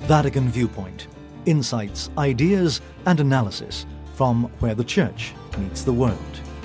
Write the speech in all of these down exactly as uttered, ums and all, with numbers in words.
Vatican Viewpoint. Insights, ideas, and analysis from where the Church meets the world.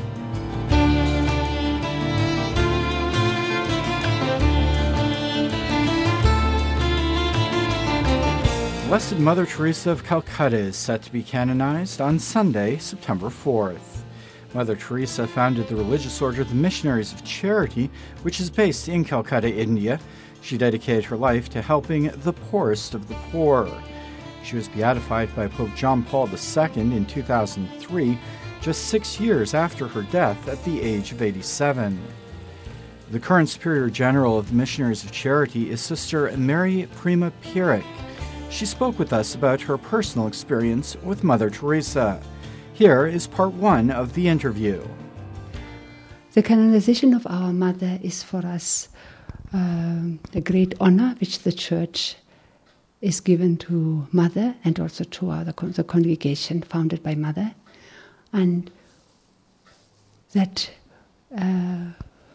Blessed Mother Teresa of Calcutta is set to be canonized on Sunday, September fourth. Mother Teresa founded the religious order the Missionaries of Charity, which is based in Calcutta, India. She dedicated her life to helping the poorest of the poor. She was beatified by Pope John Paul the Second in two thousand three, just six years after her death at the age of eighty-seven. The current Superior General of the Missionaries of Charity is Sister Mary Prima Pierik. She spoke with us about her personal experience with Mother Teresa. Here is part one of the interview. The canonization of our Mother is for us uh, a great honor which the Church is given to Mother and also to our, the, the congregation founded by Mother. And that uh,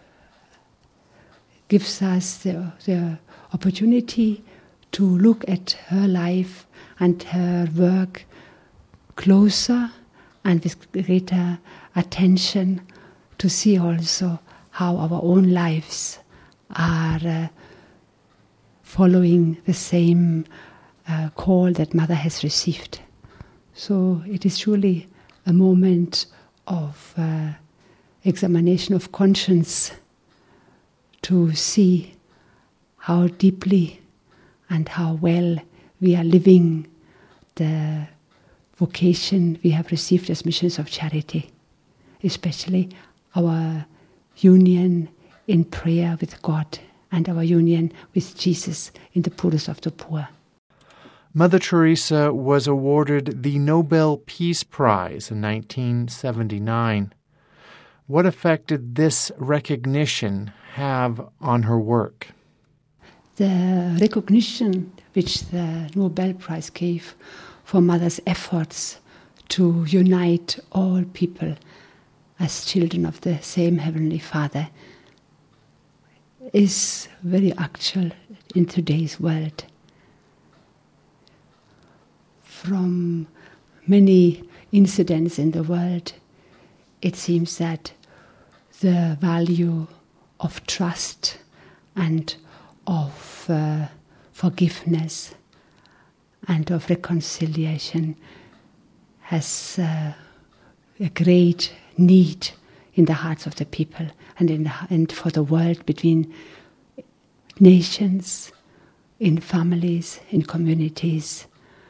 gives us the, the opportunity to look at her life and her work closer and with greater attention, to see also how our own lives are uh, following the same uh, call that Mother has received. So it is surely a moment of uh, examination of conscience to see how deeply and how well we are living the vocation we have received as missions of charity, especially our union in prayer with God and our union with Jesus in the poorest of the poor. Mother Teresa was awarded the Nobel Peace Prize in nineteen seventy-nine. What effect did this recognition have on her work? The recognition which the Nobel Prize gave for Mother's efforts to unite all people as children of the same Heavenly Father is very actual in today's world. From many incidents in the world, it seems that the value of trust and of uh, forgiveness and of reconciliation has uh, a great need in the hearts of the people and in the, and for the world, between nations, in families, in communities.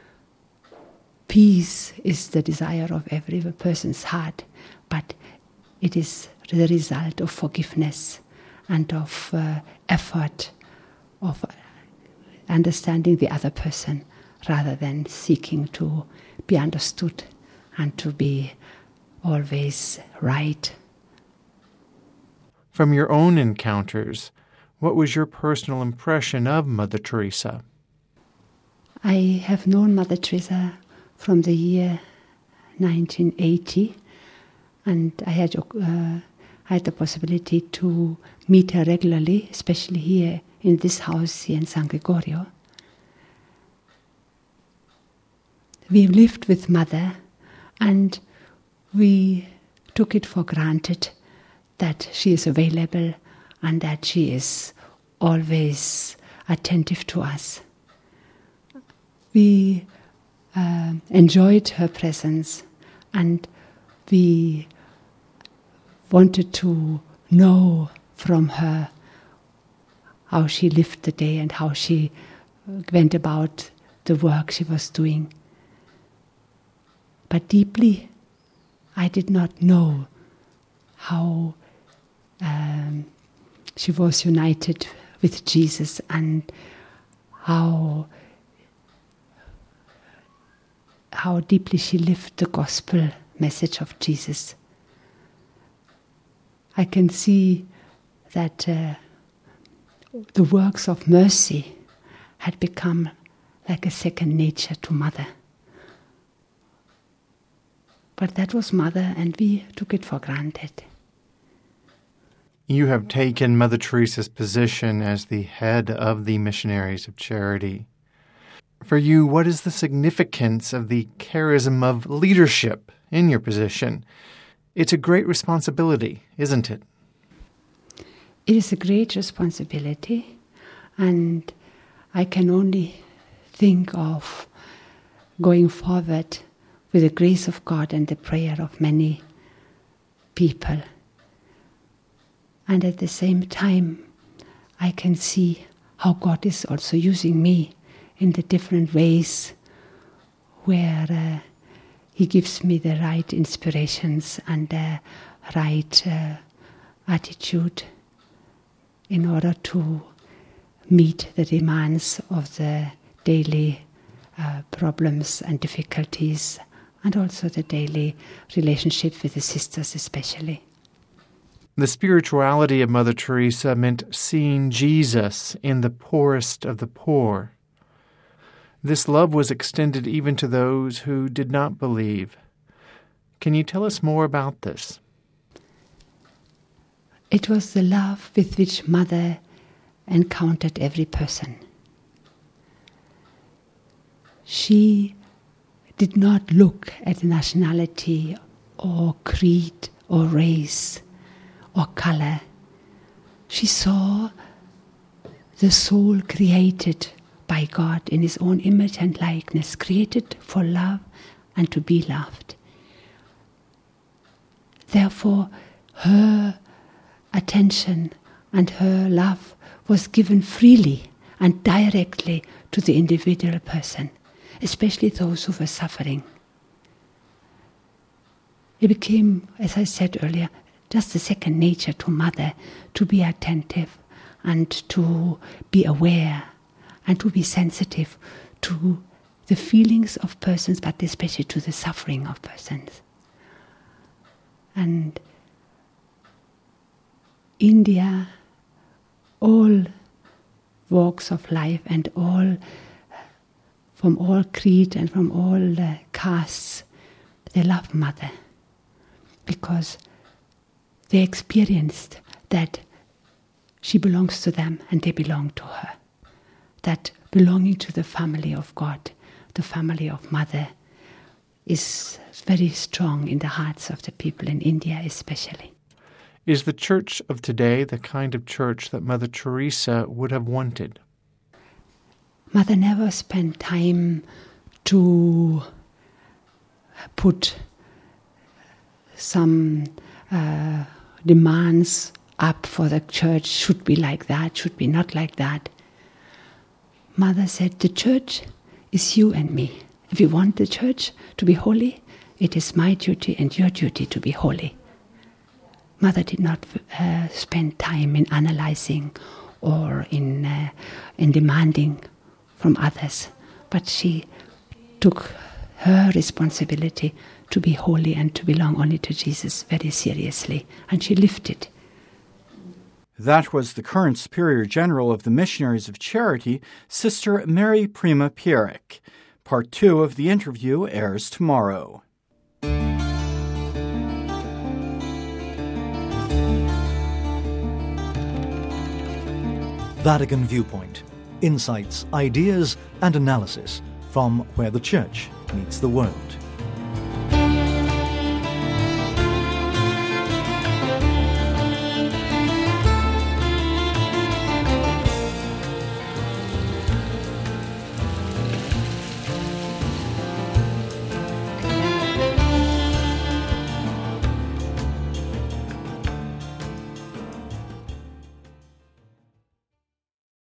Peace is the desire of every person's heart, but it is the result of forgiveness and of uh, effort of understanding the other person rather than seeking to be understood and to be always right. From your own encounters, what was your personal impression of Mother Teresa? I have known Mother Teresa from the year nineteen eighty, and I had, uh, had the possibility to meet her regularly, especially here in this house here in San Gregorio. We lived with Mother, and we took it for granted that she is available and that she is always attentive to us. We uh, enjoyed her presence, and we wanted to know from her how she lived the day and how she went about the work she was doing. But deeply, I did not know how um, she was united with Jesus and how how deeply she lived the gospel message of Jesus. I can see that uh, the works of mercy had become like a second nature to Mother. But that was Mother, and we took it for granted. You have taken Mother Teresa's position as the head of the Missionaries of Charity. For you, what is the significance of the charism of leadership in your position? It's a great responsibility, isn't it? It is a great responsibility, and I can only think of going forward with the grace of God and the prayer of many people. And at the same time, I can see how God is also using me in the different ways where uh, He gives me the right inspirations and the right uh, attitude in order to meet the demands of the daily uh, problems and difficulties, and also the daily relationship with the sisters especially. The spirituality of Mother Teresa meant seeing Jesus in the poorest of the poor. This love was extended even to those who did not believe. Can you tell us more about this? It was the love with which Mother encountered every person. She did not look at nationality or creed or race or color. She saw the soul created by God in His own image and likeness, created for love and to be loved. Therefore, her attention and her love was given freely and directly to the individual person, especially those who were suffering. It became, as I said earlier, just a second nature to Mother to be attentive and to be aware and to be sensitive to the feelings of persons, but especially to the suffering of persons. And India, all walks of life and all, from all creed and from all uh, castes, they love Mother because they experienced that she belongs to them and they belong to her. That belonging to the family of God, the family of Mother, is very strong in the hearts of the people in India especially. Is the church of today the kind of church that Mother Teresa would have wanted? Mother never spent time to put some uh, demands up for the church, should be like that, should be not like that. Mother said, the church is you and me. If you want the church to be holy, it is my duty and your duty to be holy. Mother did not uh, spend time in analyzing or in uh, in demanding from others, but she took her responsibility to be holy and to belong only to Jesus very seriously, and she lived it. That was the current Superior General of the Missionaries of Charity, Sister Mary Prima Pierik. Part two of the interview airs tomorrow. Vatican Viewpoint. Insights, ideas, and analysis from where the Church meets the world.